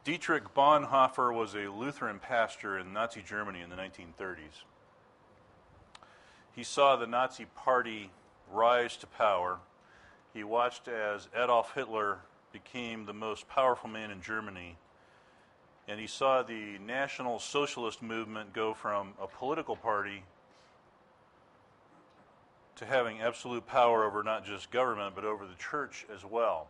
Dietrich Bonhoeffer was a Lutheran pastor in Nazi Germany in the 1930s. He saw the Nazi Party rise to power. He watched as Adolf Hitler became the most powerful man in Germany, and he saw the National Socialist movement go from a political party to having absolute power over not just government, but over the church as well.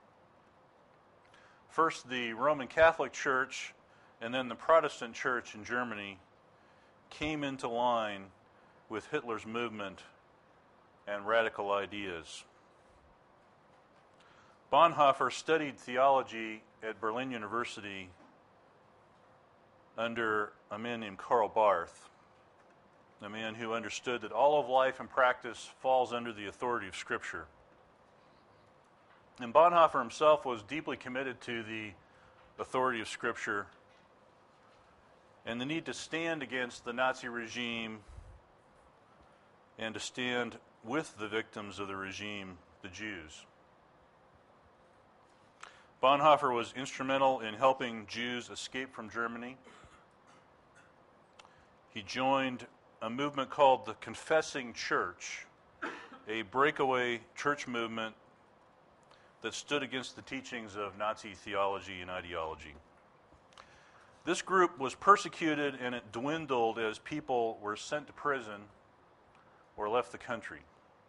First, the Roman Catholic Church and then the Protestant Church in Germany came into line with Hitler's movement and radical ideas. Bonhoeffer studied theology at Berlin University under a man named Karl Barth, a man who understood that all of life and practice falls under the authority of Scripture. And Bonhoeffer himself was deeply committed to the authority of Scripture and the need to stand against the Nazi regime and to stand with the victims of the regime, the Jews. Bonhoeffer was instrumental in helping Jews escape from Germany. He joined a movement called the Confessing Church, a breakaway church movement that stood against the teachings of Nazi theology and ideology. This group was persecuted and it dwindled as people were sent to prison or left the country.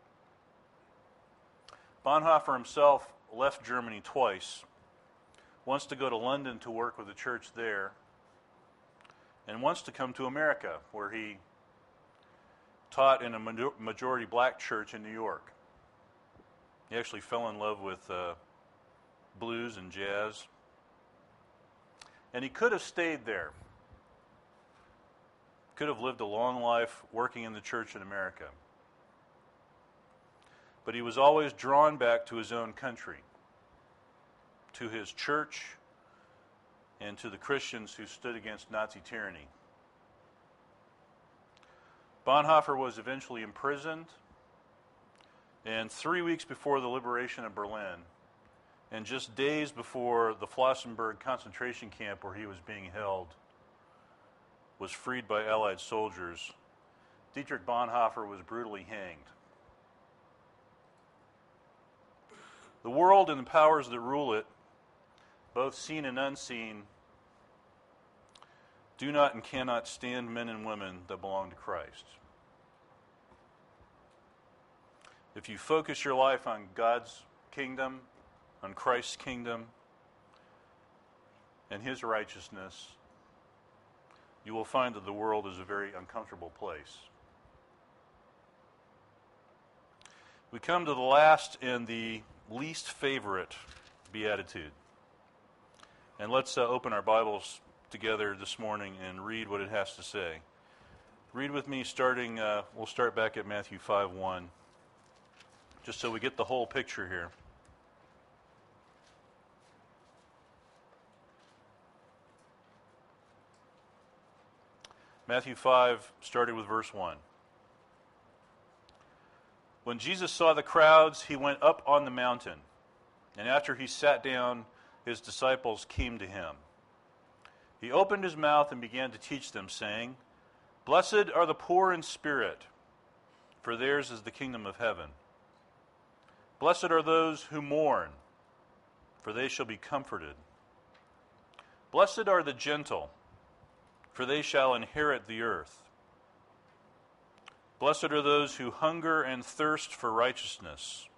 Bonhoeffer himself left Germany twice, once to go to London to work with the church there, and once to come to America, where he taught in a majority black church in New York. He actually fell in love with blues and jazz. And he could have stayed there. Could have lived a long life working in the church in America. But he was always drawn back to his own country, to his church, and to the Christians who stood against Nazi tyranny. Bonhoeffer was eventually imprisoned, and 3 weeks before the liberation of Berlin, and just days before the Flossenburg concentration camp where he was being held was freed by Allied soldiers, Dietrich Bonhoeffer was brutally hanged. The world and the powers that rule it, both seen and unseen, do not and cannot stand men and women that belong to Christ. If you focus your life on God's kingdom, on Christ's kingdom, and His righteousness, you will find that the world is a very uncomfortable place. We come to the last and the least favorite beatitude. And let's open our Bibles together this morning and read what it has to say. Read with me we'll start back at Matthew 5:1, just so we get the whole picture here. Matthew 5, starting with verse 1. When Jesus saw the crowds, he went up on the mountain, and after he sat down, his disciples came to him. He opened his mouth and began to teach them, saying, "Blessed are the poor in spirit, for theirs is the kingdom of heaven. Blessed are those who mourn, for they shall be comforted. Blessed are the gentle, for they shall inherit the earth. Blessed are those who hunger and thirst for righteousness,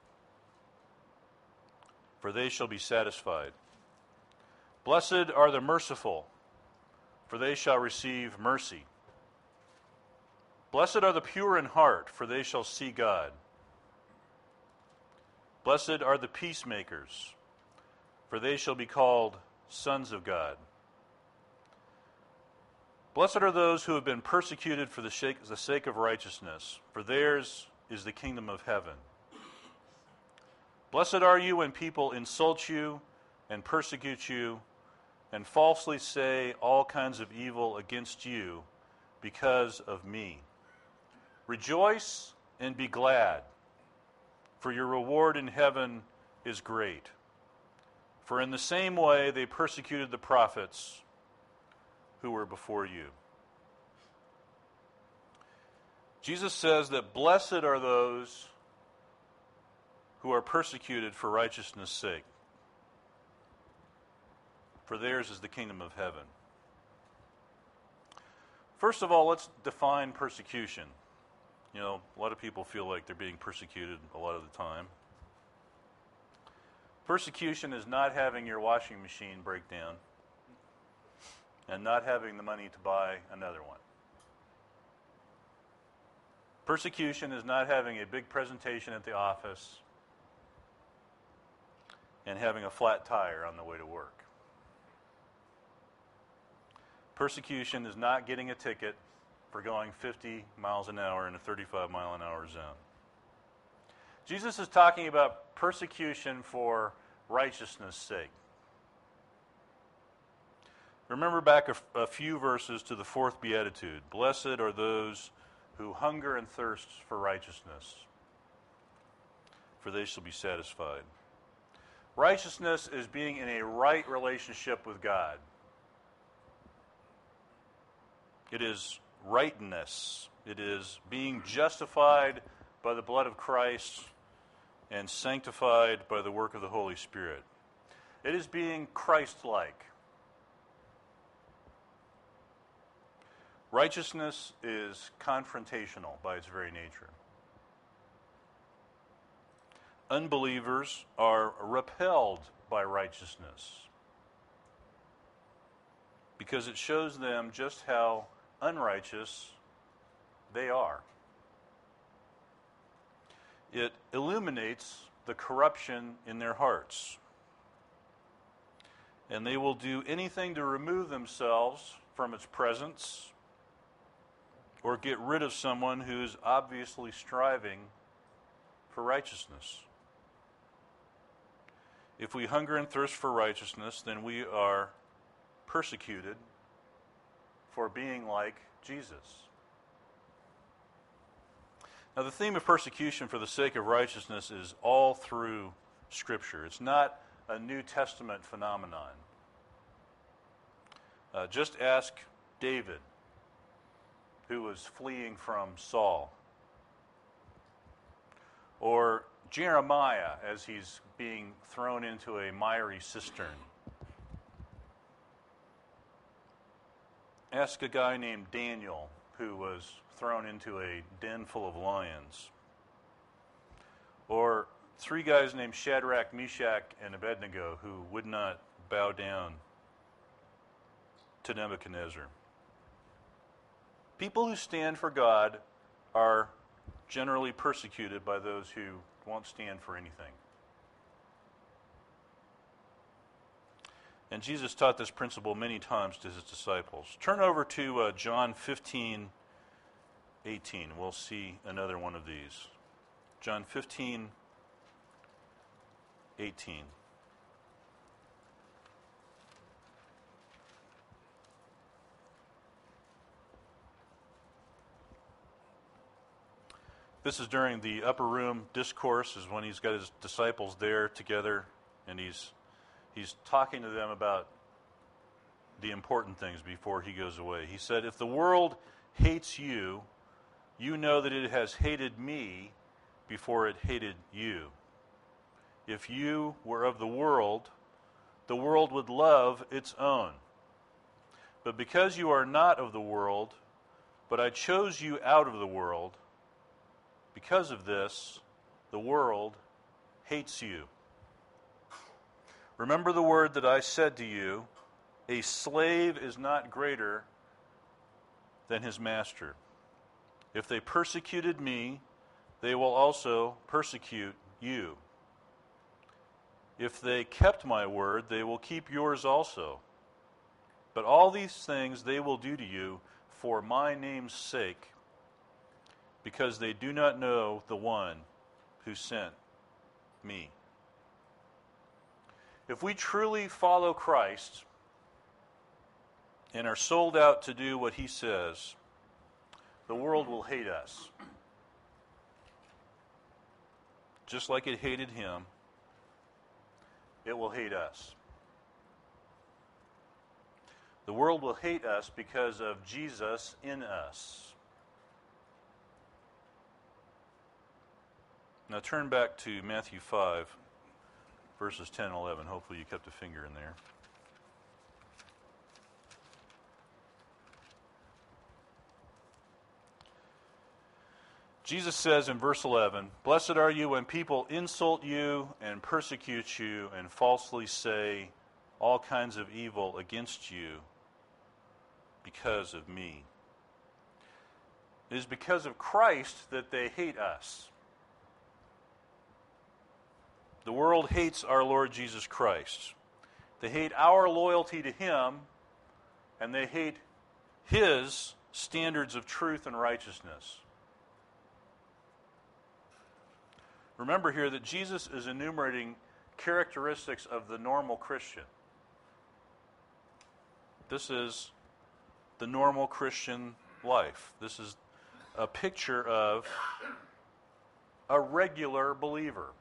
for they shall be satisfied. Blessed are the merciful, for they shall receive mercy. Blessed are the pure in heart, for they shall see God. Blessed are the peacemakers, for they shall be called sons of God. Blessed are those who have been persecuted for the sake of righteousness, for theirs is the kingdom of heaven. Blessed are you when people insult you and persecute you and falsely say all kinds of evil against you because of me. Rejoice and be glad, for your reward in heaven is great. For in the same way they persecuted the prophets who were before you. Jesus says that blessed are those who are persecuted for righteousness' sake, for theirs is the kingdom of heaven. First of all, let's define persecution. You know, a lot of people feel like they're being persecuted a lot of the time. Persecution is not having your washing machine break down and not having the money to buy another one. Persecution is not having a big presentation at the office and having a flat tire on the way to work. Persecution is not getting a ticket for going 50 miles an hour in a 35-mile-an-hour zone. Jesus is talking about persecution for righteousness' sake. Remember back a few verses to the fourth beatitude. Blessed are those who hunger and thirst for righteousness, for they shall be satisfied. Righteousness is being in a right relationship with God. It is rightness. It is being justified by the blood of Christ and sanctified by the work of the Holy Spirit. It is being Christ-like. Righteousness is confrontational by its very nature. Unbelievers are repelled by righteousness because it shows them just how unrighteous they are. It illuminates the corruption in their hearts. And they will do anything to remove themselves from its presence or get rid of someone who's obviously striving for righteousness. If we hunger and thirst for righteousness, then we are persecuted for being like Jesus. Now, the theme of persecution for the sake of righteousness is all through Scripture. It's not a New Testament phenomenon. Just ask David, who was fleeing from Saul, or Jeremiah as he's being thrown into a miry cistern. Ask a guy named Daniel who was thrown into a den full of lions. Or three guys named Shadrach, Meshach, and Abednego who would not bow down to Nebuchadnezzar. People who stand for God are generally persecuted by those who won't stand for anything. And Jesus taught this principle many times to his disciples. Turn over to John 15:18. We'll see another one of these. John 15:18. This is during the upper room discourse, is when he's got his disciples there together, and he's talking to them about the important things before he goes away. He said, if the world hates you, you know that it has hated me before it hated you. If you were of the world would love its own. But because you are not of the world, but I chose you out of the world, because of this, the world hates you. Remember the word that I said to you, a slave is not greater than his master. If they persecuted me, they will also persecute you. If they kept my word, they will keep yours also. But all these things they will do to you for my name's sake, because they do not know the one who sent me. If we truly follow Christ and are sold out to do what he says, the world will hate us. Just like it hated him, it will hate us. The world will hate us because of Jesus in us. Now turn back to Matthew 5, verses 10 and 11. Hopefully you kept a finger in there. Jesus says in verse 11, "Blessed are you when people insult you and persecute you and falsely say all kinds of evil against you because of me." It is because of Christ that they hate us. The world hates our Lord Jesus Christ. They hate our loyalty to Him, and they hate His standards of truth and righteousness. Remember here that Jesus is enumerating characteristics of the normal Christian. This is the normal Christian life. This is a picture of a regular believer.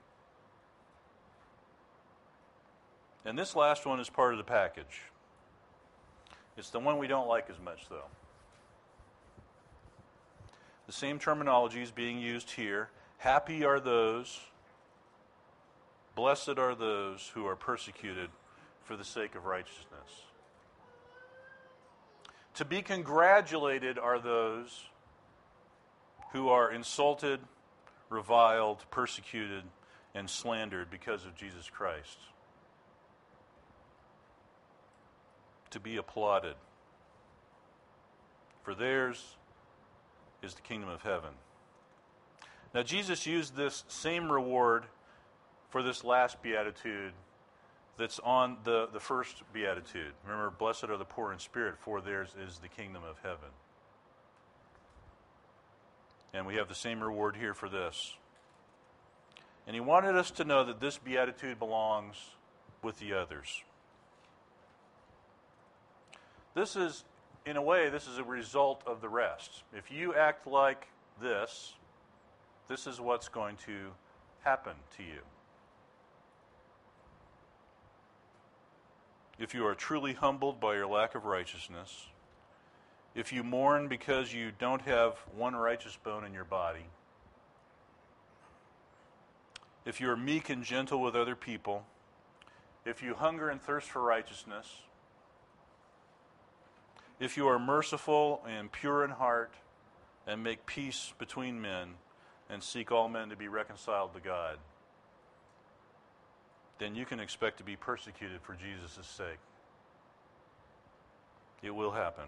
And this last one is part of the package. It's the one we don't like as much, though. The same terminology is being used here. Happy are those, blessed are those who are persecuted for the sake of righteousness. To be congratulated are those who are insulted, reviled, persecuted, and slandered because of Jesus Christ. To be applauded, for theirs is the kingdom of heaven. Now, Jesus used this same reward for this last beatitude that's on the first beatitude. Remember, blessed are the poor in spirit, for theirs is the kingdom of heaven. And we have the same reward here for this. And he wanted us to know that this beatitude belongs with the others. This is, in a way, this is a result of the rest. If you act like this is what's going to happen to you. If you are truly humbled by your lack of righteousness, if you mourn because you don't have one righteous bone in your body, if you are meek and gentle with other people, if you hunger and thirst for righteousness, if you are merciful and pure in heart and make peace between men and seek all men to be reconciled to God, then you can expect to be persecuted for Jesus' sake. It will happen.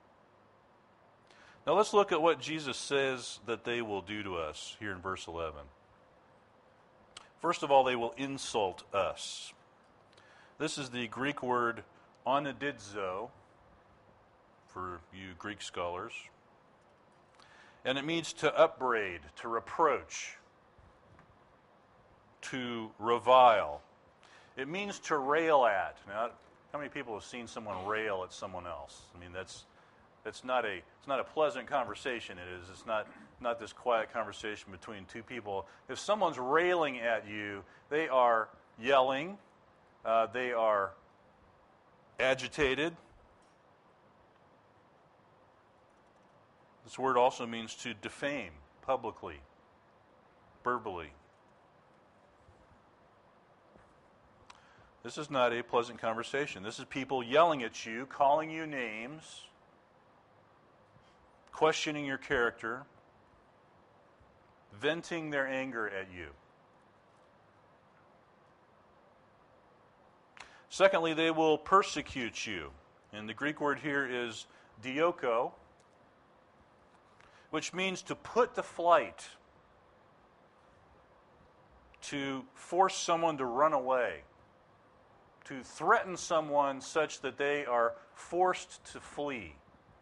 Now let's look at what Jesus says that they will do to us here in verse 11. First of all, they will insult us. This is the Greek word onodidzo, for you Greek scholars. And it means to upbraid, to reproach, to revile. It means to rail at. Now, how many people have seen someone rail at someone else? I mean, it's not a pleasant conversation. It's not this quiet conversation between two people. If someone's railing at you, they are yelling, they are agitated. This word also means to defame publicly, verbally. This is not a pleasant conversation. This is people yelling at you, calling you names, questioning your character, venting their anger at you. Secondly, they will persecute you. And the Greek word here is dioko, which means to put to flight, to force someone to run away, to threaten someone such that they are forced to flee.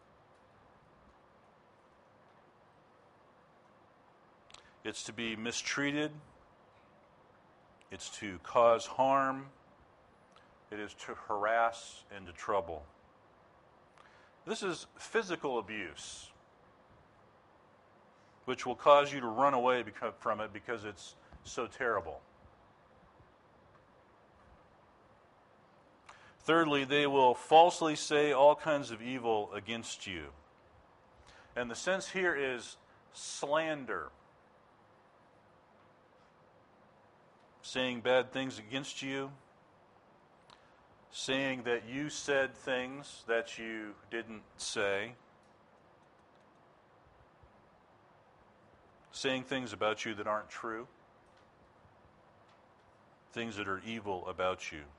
It's to be mistreated. It's to cause harm. It is to harass and to trouble. This is physical abuse, which will cause you to run away from it because it's so terrible. Thirdly, they will falsely say all kinds of evil against you. And the sense here is slander. Saying bad things against you. Saying that you said things that you didn't say. Saying things about you that aren't true. Things that are evil about you.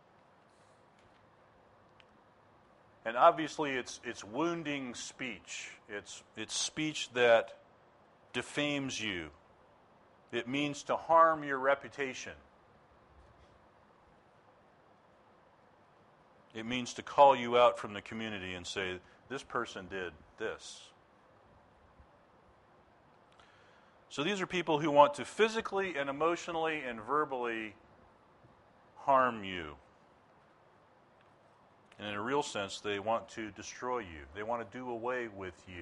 And obviously it's wounding speech. It's speech that defames you. It means to harm your reputation. It means to call you out from the community and say, this person did this. So these are people who want to physically and emotionally and verbally harm you. And in a real sense, they want to destroy you. They want to do away with you.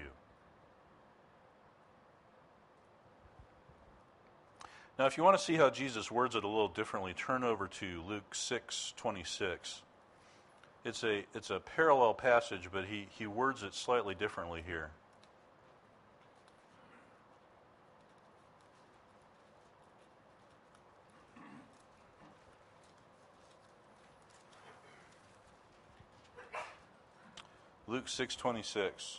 Now, if you want to see how Jesus words it a little differently, turn over to Luke 6:26. It's a parallel passage, but he words it slightly differently here. Luke 6:26.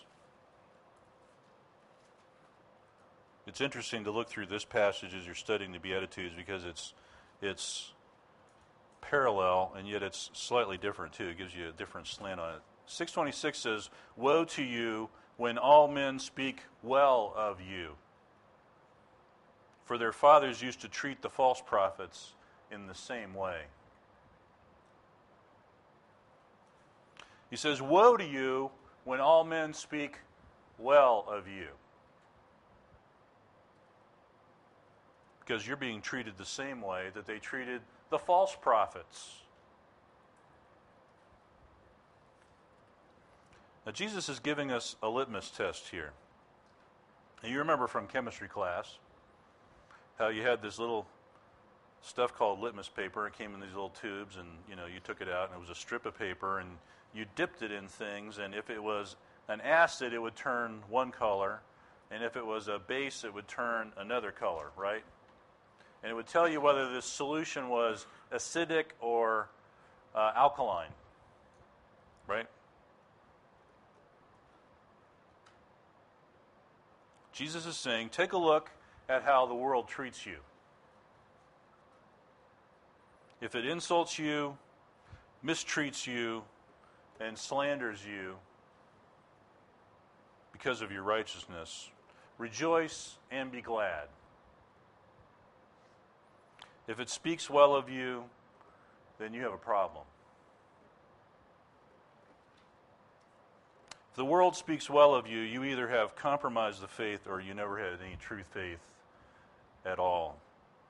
It's interesting to look through this passage as you're studying the Beatitudes because it's parallel and yet it's slightly different too. It gives you a different slant on it. 6:26 says, "Woe to you when all men speak well of you. For their fathers used to treat the false prophets in the same way." He says, "Woe to you when all men speak well of you." Because you're being treated the same way that they treated the false prophets. Now, Jesus is giving us a litmus test here. And you remember from chemistry class how you had this little stuff called litmus paper. It came in these little tubes, and you took it out, and it was a strip of paper, and you dipped it in things, and if it was an acid, it would turn one color, and if it was a base, it would turn another color, right? And it would tell you whether this solution was acidic or alkaline, right? Jesus is saying, take a look at how the world treats you. If it insults you, mistreats you, and slanders you because of your righteousness, rejoice and be glad. If it speaks well of you, then you have a problem. If the world speaks well of you, you either have compromised the faith or you never had any true faith at all.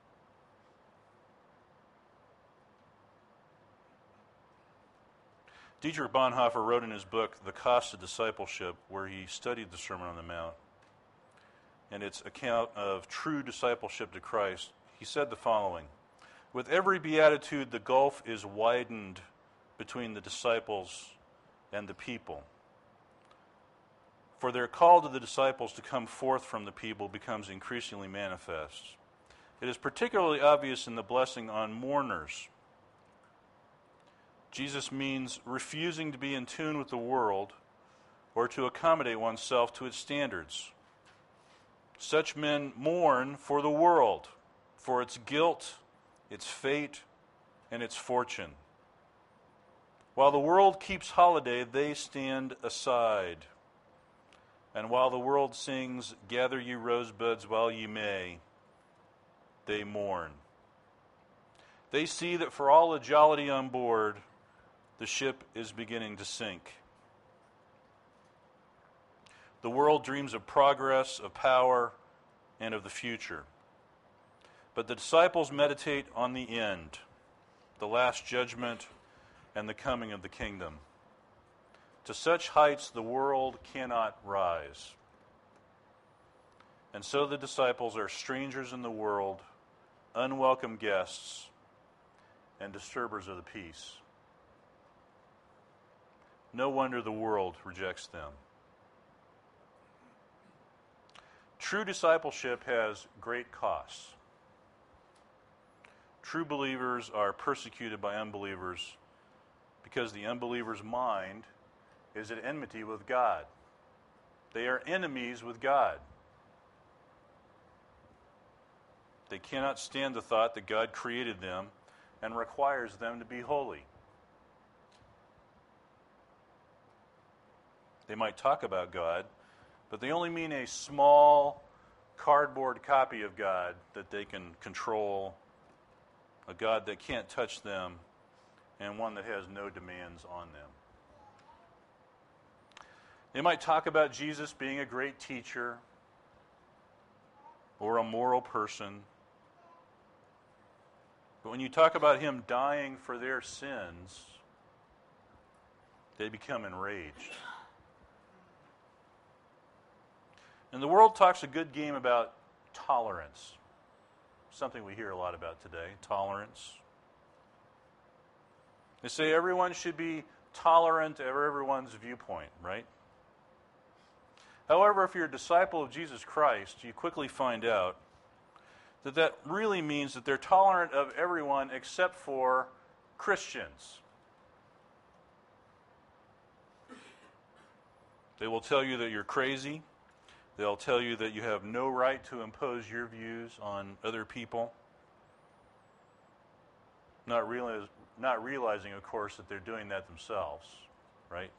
Dietrich Bonhoeffer wrote in his book, The Cost of Discipleship, where he studied the Sermon on the Mount and its account of true discipleship to Christ. He said the following: "With every beatitude, the gulf is widened between the disciples and the people. For their call to the disciples to come forth from the people becomes increasingly manifest. It is particularly obvious in the blessing on mourners. Jesus means refusing to be in tune with the world or to accommodate oneself to its standards. Such men mourn for the world, for its guilt, its fate, and its fortune. While the world keeps holiday, they stand aside. And while the world sings, 'Gather ye rosebuds while ye may,' they mourn. They see that for all the jollity on board, the ship is beginning to sink. The world dreams of progress, of power, and of the future. But the disciples meditate on the end, the last judgment, and the coming of the kingdom. To such heights the world cannot rise. And so the disciples are strangers in the world, unwelcome guests, and disturbers of the peace." No wonder the world rejects them. True discipleship has great costs. True believers are persecuted by unbelievers because the unbeliever's mind is at enmity with God. They are enemies with God. They cannot stand the thought that God created them and requires them to be holy. They might talk about God, but they only mean a small cardboard copy of God that they can control, a God that can't touch them, and one that has no demands on them. They might talk about Jesus being a great teacher or a moral person, but when you talk about him dying for their sins, they become enraged. And the world talks a good game about tolerance, something we hear a lot about today, tolerance. They say everyone should be tolerant of everyone's viewpoint, right? However, if you're a disciple of Jesus Christ, you quickly find out that that really means that they're tolerant of everyone except for Christians. They will tell you that you're crazy. They'll tell you that you have no right to impose your views on other people, not realizing, of course, that they're doing that themselves, right?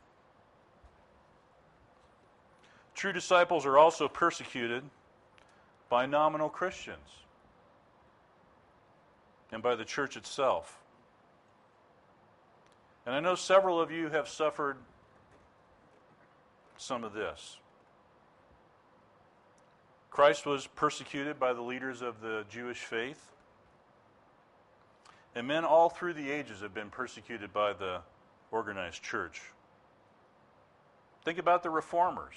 True disciples are also persecuted by nominal Christians and by the church itself. And I know several of you have suffered some of this. Christ was persecuted by the leaders of the Jewish faith. And men all through the ages have been persecuted by the organized church. Think about the reformers.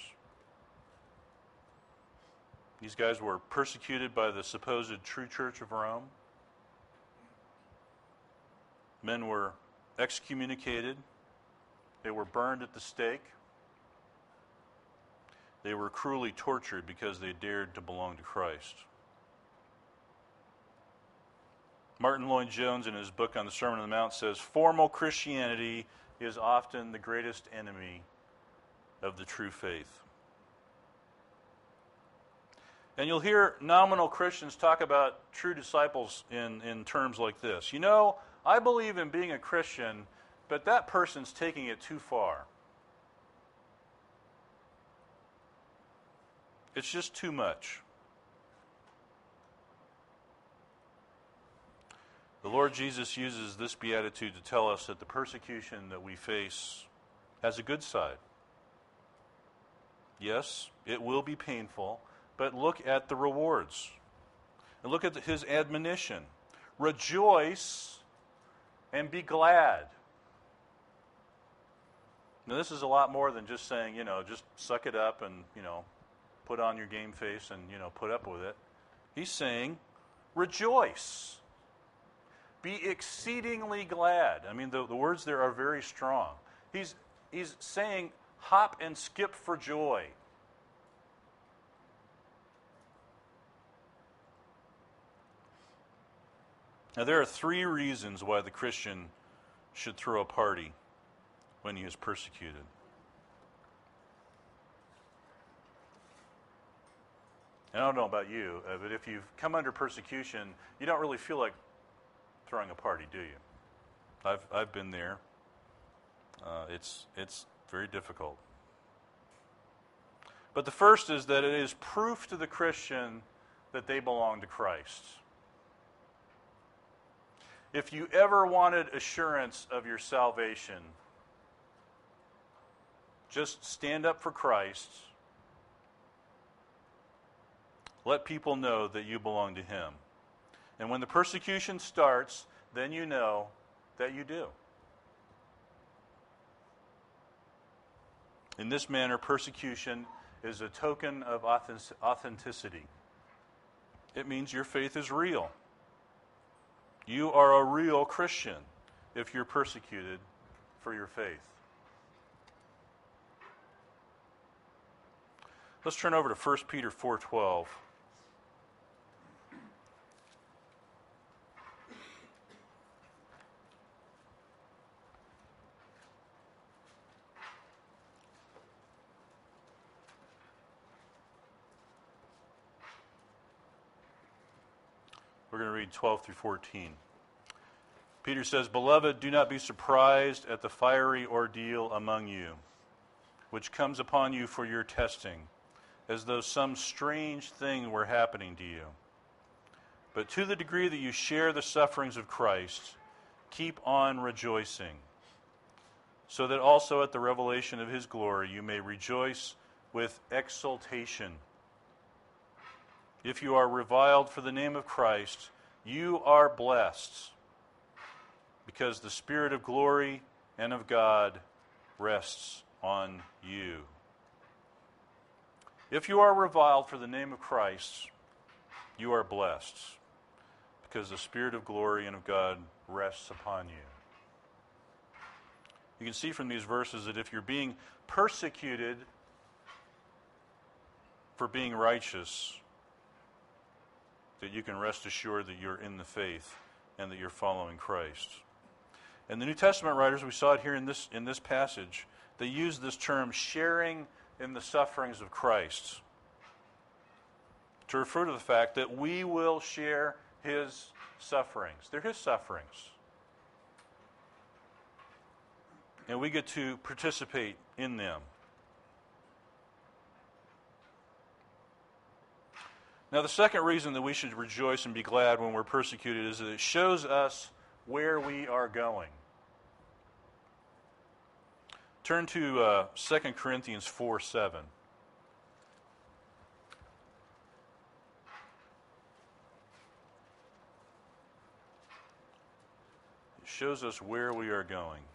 These guys were persecuted by the supposed true church of Rome. Men were excommunicated. They were burned at the stake. They were cruelly tortured because they dared to belong to Christ. Martin Lloyd-Jones, in his book on the Sermon on the Mount, says, formal Christianity is often the greatest enemy of the true faith. And you'll hear nominal Christians talk about true disciples in terms like this. You know, I believe in being a Christian, but that person's taking it too far. It's just too much. The Lord Jesus uses this beatitude to tell us that the persecution that we face has a good side. Yes, it will be painful, but look at the rewards. And look at his admonition. Rejoice and be glad. Now, this is a lot more than just saying, just suck it up and, put on your game face and, put up with it. He's saying, rejoice. Be exceedingly glad. I mean, the words there are very strong. He's saying, hop and skip for joy. Now, there are 3 reasons why the Christian should throw a party when he is persecuted. And I don't know about you, but if you've come under persecution, you don't really feel like throwing a party, do you? I've been there. It's very difficult. But the first is that it is proof to the Christian that they belong to Christ. If you ever wanted assurance of your salvation, just stand up for Christ. Let people know that you belong to him. And when the persecution starts, then you know that you do. In this manner, persecution is a token of authenticity. It means your faith is real. You are a real Christian if you're persecuted for your faith. Let's turn over to 1 Peter 4:12. We're going to read 12 through 14. Peter says, "Beloved, do not be surprised at the fiery ordeal among you, which comes upon you for your testing, as though some strange thing were happening to you. But to the degree that you share the sufferings of Christ, keep on rejoicing, so that also at the revelation of his glory you may rejoice with exultation. If you are reviled for the name of Christ, you are blessed, because the Spirit of glory and of God rests on you." If you are reviled for the name of Christ, you are blessed, because the Spirit of glory and of God rests upon you. You can see from these verses that if you're being persecuted for being righteous, that you can rest assured that you're in the faith and that you're following Christ. And the New Testament writers, we saw it here in this passage, they use this term, sharing in the sufferings of Christ, to refer to the fact that we will share his sufferings. They're his sufferings. And we get to participate in them. Now, the second reason that we should rejoice and be glad when we're persecuted is that it shows us where we are going. Turn to 2 Corinthians 4:7. It shows us where we are going.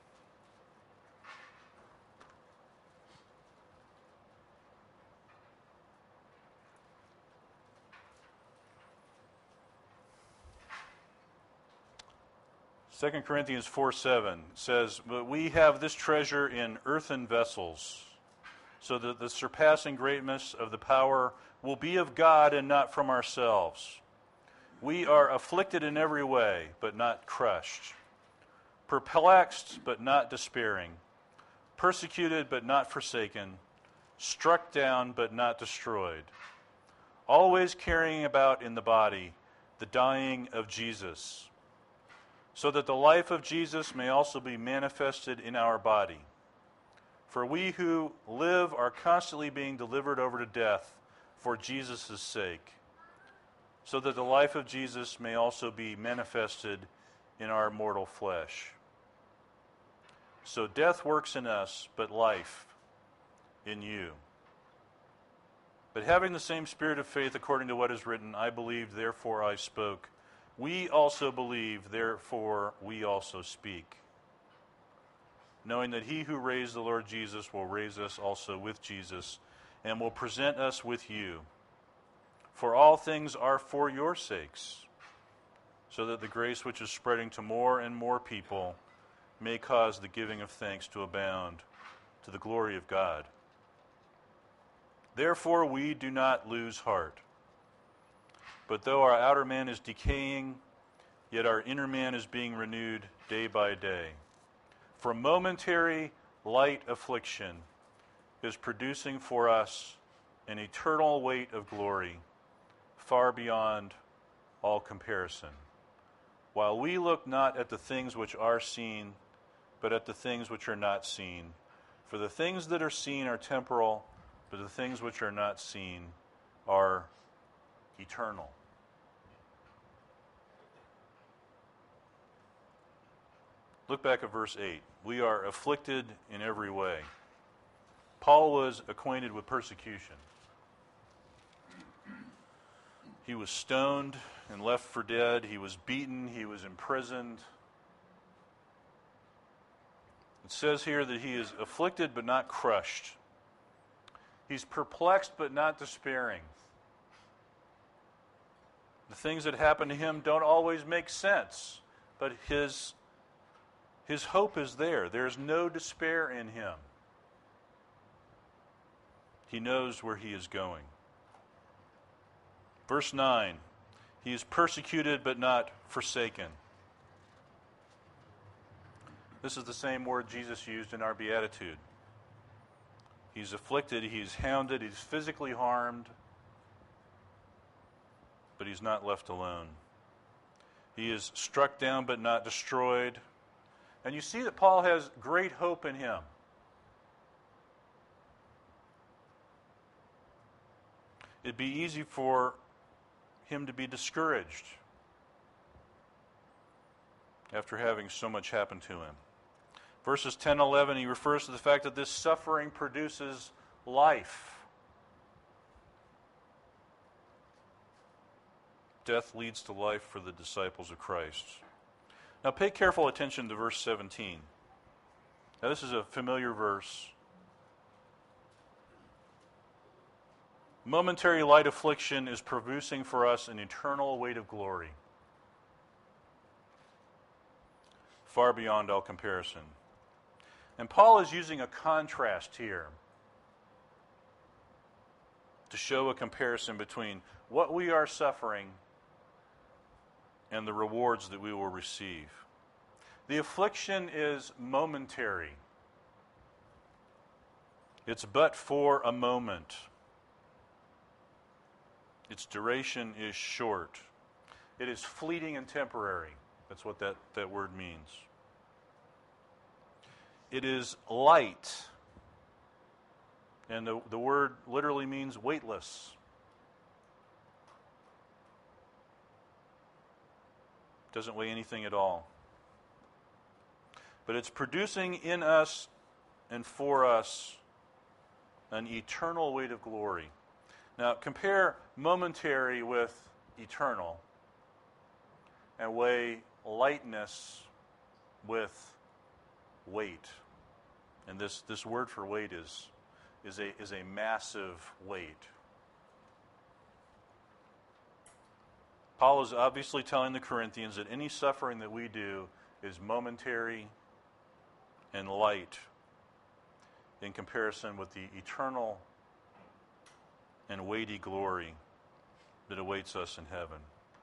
Second Corinthians 4:7 says, "But we have this treasure in earthen vessels, so that the surpassing greatness of the power will be of God and not from ourselves. We are afflicted in every way, but not crushed, perplexed, but not despairing, persecuted, but not forsaken, struck down, but not destroyed, always carrying about in the body the dying of Jesus, so that the life of Jesus may also be manifested in our body. For we who live are constantly being delivered over to death for Jesus' sake, so that the life of Jesus may also be manifested in our mortal flesh. So death works in us, but life in you. But having the same spirit of faith according to what is written, I believed, therefore I spoke. We also believe, therefore we also speak, knowing that he who raised the Lord Jesus will raise us also with Jesus and will present us with you. For all things are for your sakes, so that the grace which is spreading to more and more people may cause the giving of thanks to abound to the glory of God. Therefore we do not lose heart. But though our outer man is decaying, yet our inner man is being renewed day by day. For momentary light affliction is producing for us an eternal weight of glory, far beyond all comparison. While we look not at the things which are seen, but at the things which are not seen. For the things that are seen are temporal, but the things which are not seen are eternal." Look back at verse 8. We are afflicted in every way. Paul was acquainted with persecution. He was stoned and left for dead. He was beaten. He was imprisoned. It says here that he is afflicted but not crushed. He's perplexed but not despairing. The things that happen to him don't always make sense, but his hope is there. There's no despair in him. He knows where he is going. Verse 9, he is persecuted but not forsaken. This is the same word Jesus used in our beatitude. He's afflicted, he's hounded, he's physically harmed, but he's not left alone. He is struck down but not destroyed. And you see that Paul has great hope in him. It'd be easy for him to be discouraged after having so much happen to him. Verses 10 and 11, he refers to the fact that this suffering produces life. Death leads to life for the disciples of Christ. Now pay careful attention to verse 17. Now this is a familiar verse. Momentary light affliction is producing for us an eternal weight of glory, far beyond all comparison. And Paul is using a contrast here to show a comparison between what we are suffering and the rewards that we will receive. The affliction is momentary. It's but for a moment. Its duration is short. It is fleeting and temporary. That's what that word means. It is light. And the word literally means weightless. Doesn't weigh anything at all. But it's producing in us and for us an eternal weight of glory. Now, compare momentary with eternal, and weigh lightness with weight. And this word for weight is a massive weight. Paul is obviously telling the Corinthians that any suffering that we do is momentary and light in comparison with the eternal and weighty glory that awaits us in heaven.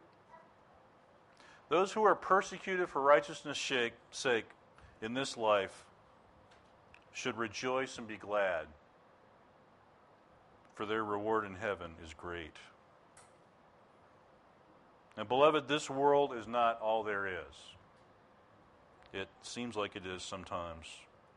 Those who are persecuted for righteousness' sake in this life should rejoice and be glad, for their reward in heaven is great. And beloved, this world is not all there is. It seems like it is sometimes.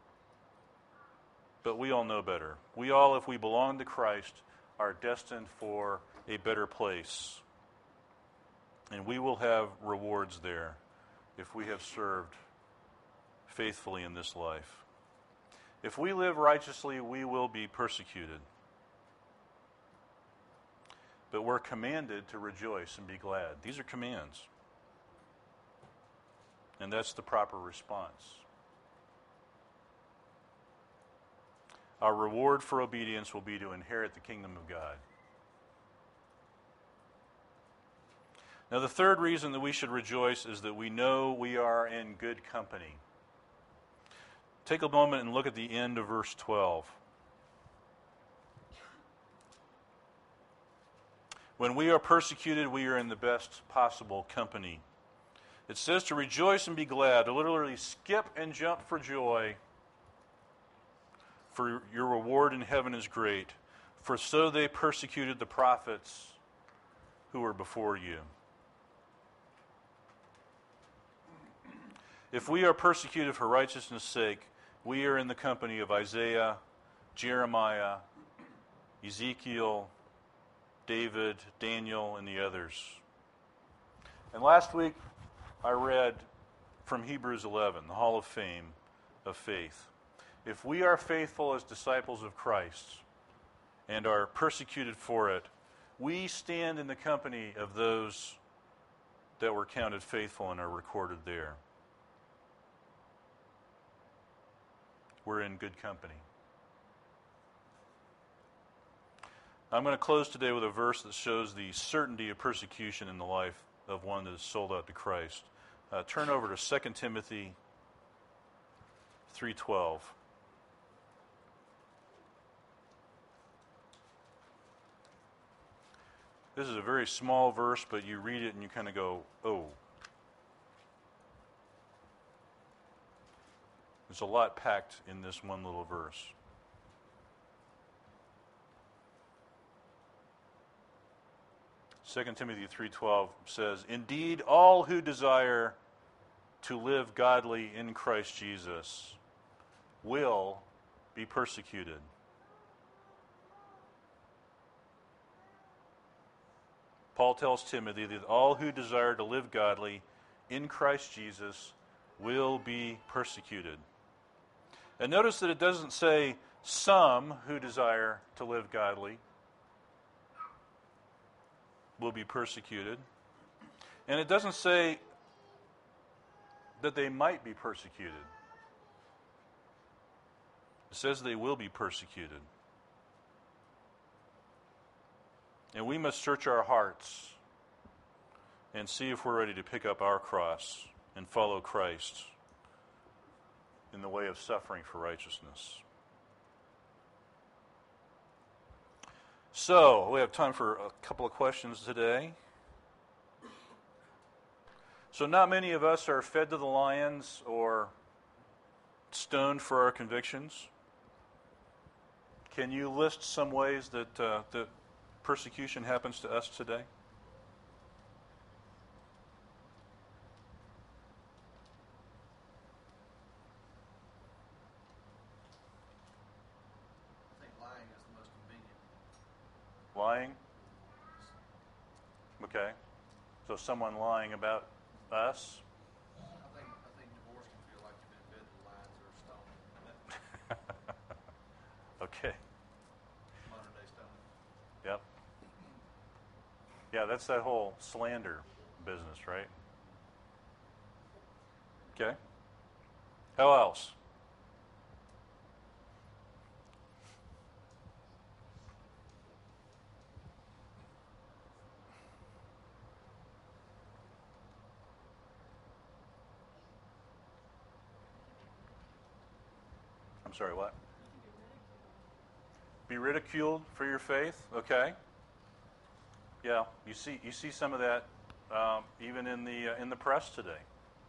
But we all know better. We all, if we belong to Christ, are destined for a better place. And we will have rewards there if we have served faithfully in this life. If we live righteously, we will be persecuted. But we're commanded to rejoice and be glad. These are commands. And that's the proper response. Our reward for obedience will be to inherit the kingdom of God. Now, the third reason that we should rejoice is that we know we are in good company. Take a moment and look at the end of verse 12. When we are persecuted, we are in the best possible company. It says to rejoice and be glad, to literally skip and jump for joy, for your reward in heaven is great. For so they persecuted the prophets who were before you. If we are persecuted for righteousness' sake, we are in the company of Isaiah, Jeremiah, Ezekiel, David, Daniel, and the others. And last week, I read from Hebrews 11, the Hall of Fame of Faith. If we are faithful as disciples of Christ and are persecuted for it, we stand in the company of those that were counted faithful and are recorded there. We're in good company. I'm going to close today with a verse that shows the certainty of persecution in the life of one that is sold out to Christ. Turn over to 2 Timothy 3:12. This is a very small verse, but you read it and you kind of go, oh. There's a lot packed in this one little verse. Second Timothy 3:12 says, "Indeed, all who desire to live godly in Christ Jesus will be persecuted." Paul tells Timothy that all who desire to live godly in Christ Jesus will be persecuted. And notice that it doesn't say some who desire to live godly will be persecuted. And it doesn't say that they might be persecuted. It says they will be persecuted. And we must search our hearts and see if we're ready to pick up our cross and follow Christ in the way of suffering for righteousness. So, we have time for a couple of questions today. So not many of us are fed to the lions or stoned for our convictions. Can you list some ways that that persecution happens to us today? I think lying is the most convenient. Lying? Okay. So someone lying about us? I think divorce can feel like you've been fed the lions or stone. Okay. Modern day stone. Yep. Yeah, that's that whole slander business, right? Okay. How else? I'm sorry, what? Be ridiculed for your faith? Okay. Yeah, you see some of that even in the press today.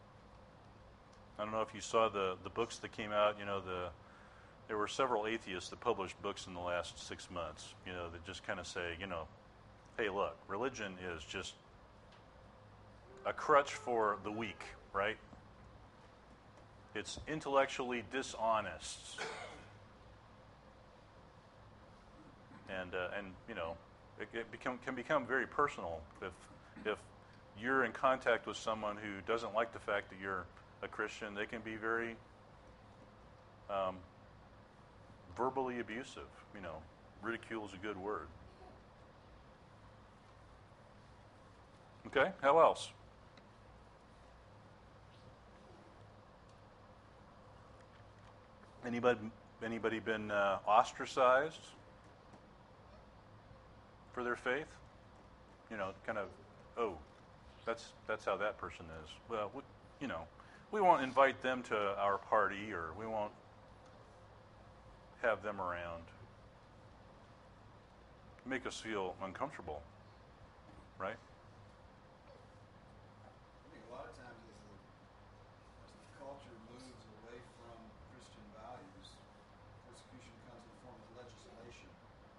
I don't know if you saw the books that came out. You know, there were several atheists that published books in the last 6 months. You know, that just kind of say, you know, hey, look, religion is just a crutch for the weak, right? It's intellectually dishonest, and you know, it can become very personal if you're in contact with someone who doesn't like the fact that you're a Christian. They can be very verbally abusive. You know, ridicule is a good word. Okay, how else? Anybody been ostracized for their faith? You know, kind of, oh, that's how that person is. Well, you know, we won't invite them to our party, or we won't have them around. Make us feel uncomfortable, right? I think a lot of times as the culture moves away from Christian values, persecution comes in the form of legislation.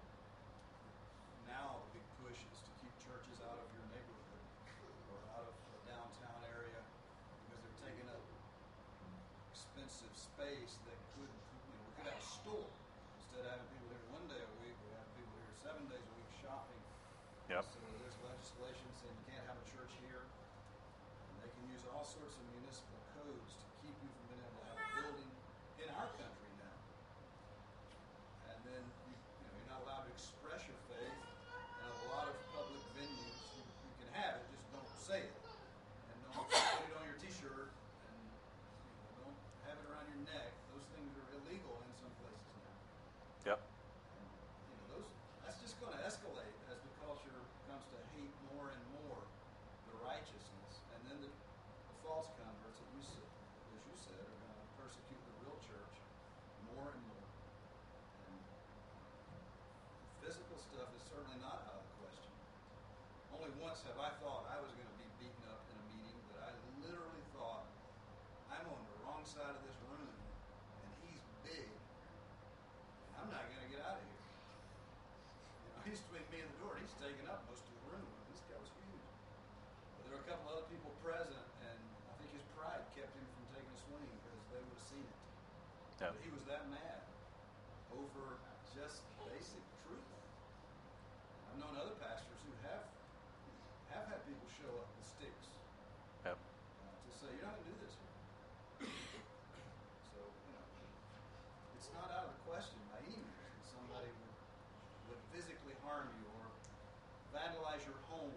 Now the big push is to keep churches out of your neighborhood or out of the downtown area because they're taking up expensive space that could, you know, we could have a store. Instead of having people here one day a week, we have people here 7 days a week shopping. Yep. So there's legislation saying you can't have a church here. And they can use all sorts of municipal codes to keep you from being able to have a building in our country now. And then you're not allowed to express your faith in a lot of public venues. You can have it, just don't say it. And don't put it on your t-shirt and don't have it around your neck. Those things are illegal in some places now. Yep. That's just going to escalate as the culture comes only once have I thought I was going to be beaten up in a meeting that I literally thought, I'm on the wrong side of this room, and he's big, and I'm not going to get out of here. He's between me and the door. He's taking up most of the room. This guy was huge. But there were a couple other people present, and I think his pride kept him from taking a swing because they would have seen it. Yeah. But he was that mad over just basic truth. I've known other pastors who have had people show up with sticks Yep. to say, you're not going to do this here. So, it's not out of the question by any means that somebody would physically harm you or vandalize your home.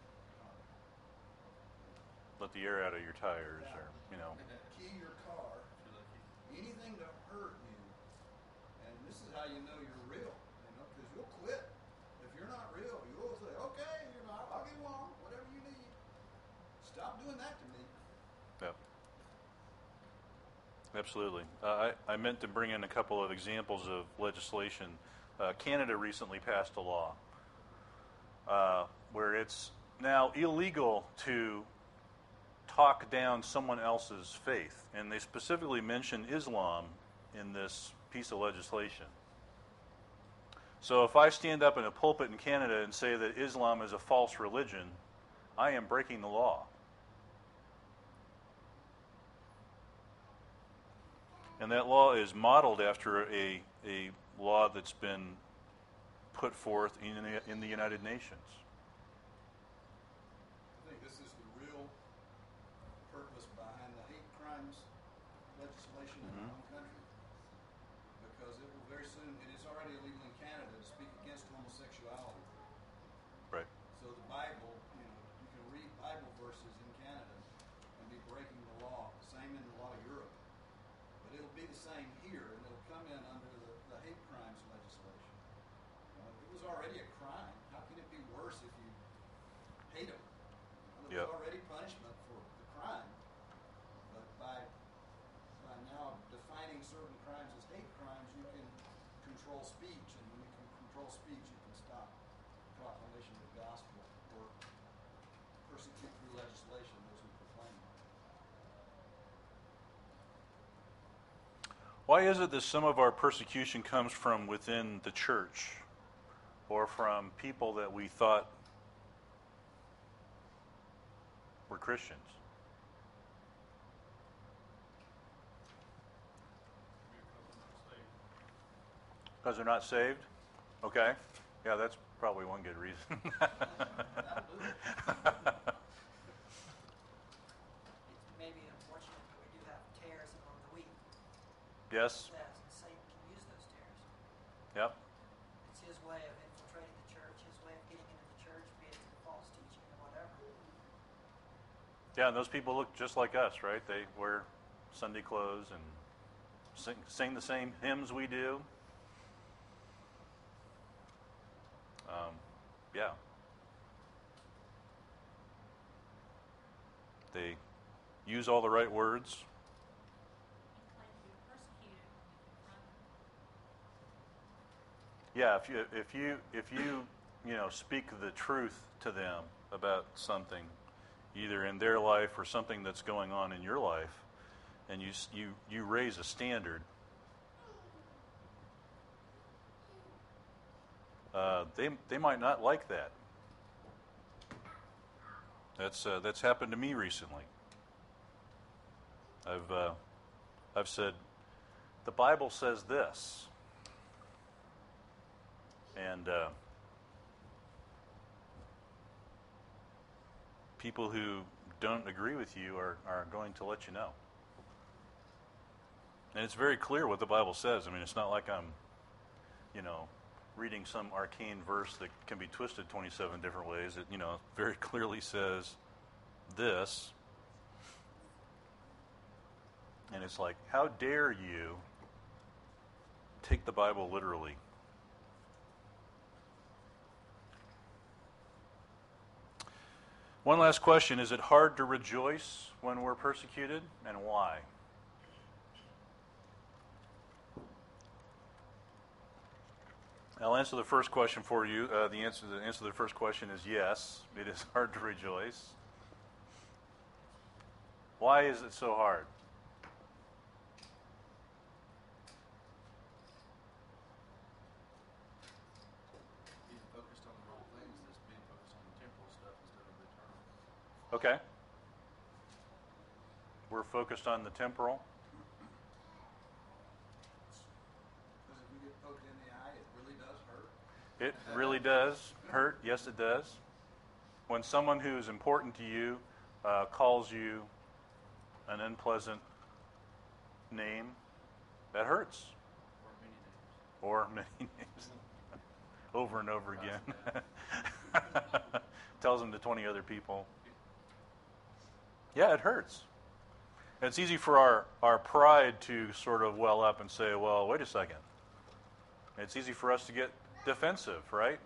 Let the air out of your tires, or Key your car, anything to hurt you. And this is how you know you're real, because you'll quit. If you're not real, you'll say, okay, I'll get along, whatever you need. Stop doing that to me. Yep. Absolutely. I meant to bring in a couple of examples of legislation. Canada recently passed a law where it's now illegal to talk down someone else's faith. And they specifically mention Islam in this piece of legislation. So if I stand up in a pulpit in Canada and say that Islam is a false religion, I am breaking the law. And that law is modeled after a law that's been put forth in the United Nations. I think this is the real purpose behind the hate crimes legislation in our own country, because it will very soon, and it's already illegal in Canada to speak against homosexuality. Right. So the Bible, you can read Bible verses in Canada and be breaking the law. Same in a lot of Europe. But it'll be the same here, and it'll come in under the hate crimes legislation. It was already a crime. How can it be worse if you hate them? There was already punishment for the crime, but by now defining certain crimes as hate crimes, you can control speech, and when you can control speech, you can stop proclamation of the gospel or persecute through legislation those who proclaim it. Why is it that some of our persecution comes from within the church or from people that we thought were Christians? Because they're not saved? Okay. Yeah, that's probably one good reason. It's maybe unfortunate, but we do have tares among the wheat. Yes? That Satan can use those tares. Yep. It's his way of infiltrating the church, his way of getting into the church, be it through false teaching or whatever. Yeah, and those people look just like us, right? They wear Sunday clothes and sing the same hymns we do. Yeah. They use all the right words. Yeah, if you speak the truth to them about something, either in their life or something that's going on in your life, and you raise a standard, they might not like that. That's happened to me recently. I've said, the Bible says this, and people who don't agree with you are going to let you know. And it's very clear what the Bible says. I mean, it's not like I'm, reading some arcane verse that can be twisted 27 different ways. It, very clearly says this. And it's like, how dare you take the Bible literally? One last question. Is it hard to rejoice when we're persecuted, and why? I'll answer the first question for you. The answer to the first question is yes. It is hard to rejoice. Why is it so hard? Being focused on the wrong things is being focused on the temporal stuff instead of the eternal. Okay. We're focused on the temporal. Because if you get poked in the eye, it really does hurt. It really does hurt. Yes, it does. When someone who is important to you calls you an unpleasant name, that hurts. Or many names. Or many names. Over and over again. Tells them to 20 other people. Yeah, it hurts. It's easy for our pride to sort of well up and say, well, wait a second. It's easy for us to get defensive, right?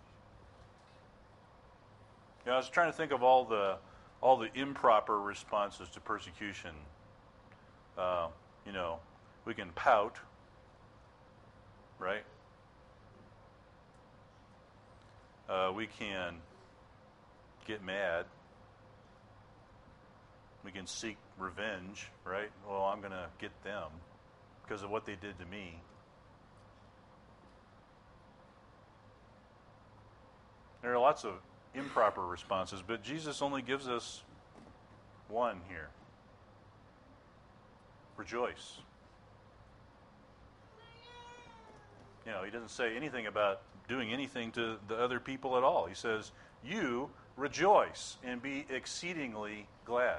You know, I was trying to think of all the improper responses to persecution. You know, we can pout, right? We can get mad. We can seek revenge, right? Well, I'm going to get them because of what they did to me. There are lots of improper responses, but Jesus only gives us one here. Rejoice. You know, he doesn't say anything about doing anything to the other people at all. He says, you rejoice and be exceedingly glad.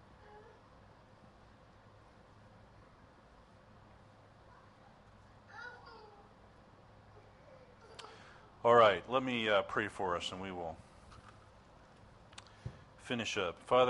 All right, let me pray for us and we will finish up. Father,